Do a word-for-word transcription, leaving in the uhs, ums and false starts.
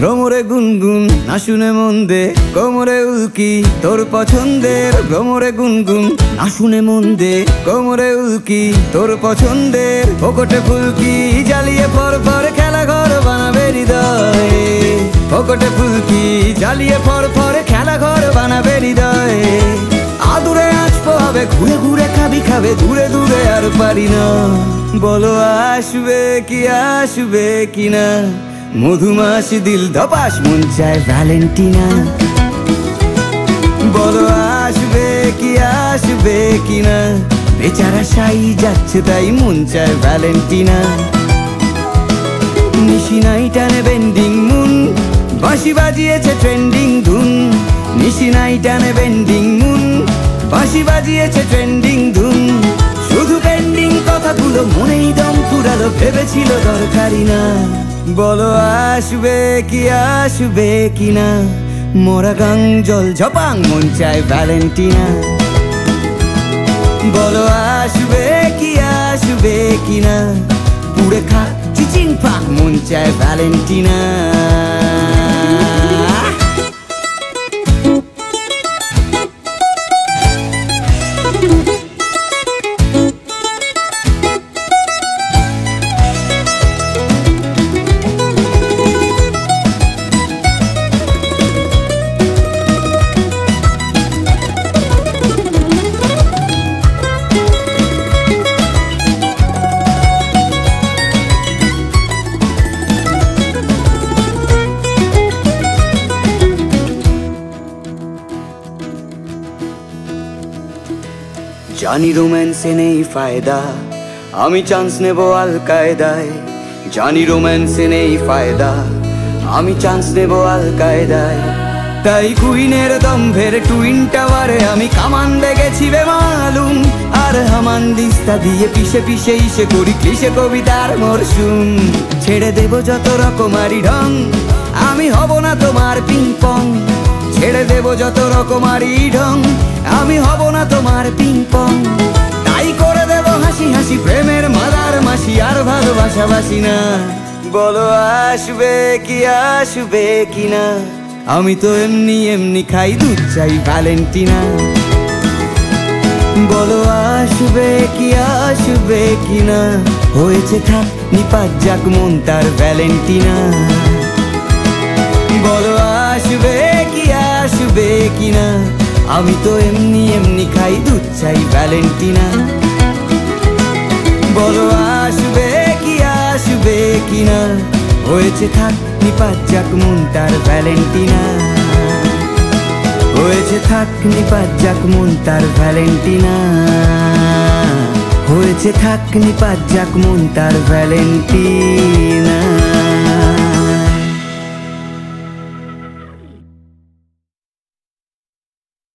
ভ্রমরে গুনগুন না শুনে মন দে কোমরে উল্কি তোর পছন্দের ভ্রমরে গুনগুন না শুনে মন দে কোমরে উল্কি তোর পছন্দের ফোকটে ফুলকি জ্বালিয়ে পর পর খেলা ঘর বানাবে হৃদয় ফোকটে ফুলকি জ্বালিয়ে পর পর খেলা ঘর বানাবে হৃদয় আদুরে আঁচ পোহাবে ঘুরে ঘুরে খাবি খাবে দূরে দূরে আর পারি না বলো আসবে কি আসবে কিনা মধুমাস দিল ধপাস মন চায় ভ্যালেন্টিনা বলো আসবে কি আসবে কিনা বেচারা সাই যাচ্ছে তাই মন চায় ভ্যালেন্টিনা নিশি নাই টানে বেন্ডিং মুন বাঁশি বাজিয়েছে ট্রেন্ডিং ধুন নিশি নাই টানে বেন্ডিং মুন বাঁশি বাজিয়েছে ট্রেন্ডিং ধুন শুধু পেন্ডিং কথাগুলো মনেই দম ফুরালো ভেবেছিল দরকারি না বলো আসবে কি আসবে কিনা মোরা গাং জল ঝপাং মন চায় ভ্যালেন্টিনা বলো আসবে কি আসবে কিনা পুড়ে খা চিচিং পাং মন চায় ভ্যালেন্টিনা জানি রোম্যান্সে নেই ফায়দা আমি চান্স নেব আল কায়দায় জানি রোম্যান্সে নেই ফায়দা আমি চান্স নেব আল কায়দায় তাই কুইনের দম্ভের টুইন টাওয়ারে আমি কামান দেখেছি বেমালুম আর হামান দিস্তা দিয়ে পিছে পিছে ইসে করি ক্লিশে কবিতার মরশুম ছেড়ে দেব যত রকমারি ঢং আমি হব না তোমার পিং পং ছেড়ে দেব যত রকমারি ঢং আমি হব না তোমার পিং পং তাই করে দেব হাসি হাসি প্রেমের মাদার মাসি আর ভালোবাসা বাসি না বলো আসবে কি আসবে কিনা আমি তো এমনি এমনি খাই দুধ চাই ভ্যালেন্টিনা বলো আসবে কি আসবে কিনা হয়েছে থাক নিপাত যাক মন তার ভ্যালেন্টিনা বলো আসবে কি আসবে কিনা আমি তো এমনি এমনি খাই দুধ চাই ভ্যালেন্টিনা বলো আসবে কি আসবে কিনা হয়েছে থাক নিপাত যাক মন তার ভ্যালেন্টিনা হয়েছে থাক নিপাত যাক মন তার ভ্যালেন্টিনা হয়েছে থাক নিপাত যাক মন তার ভ্যালেন্টিনা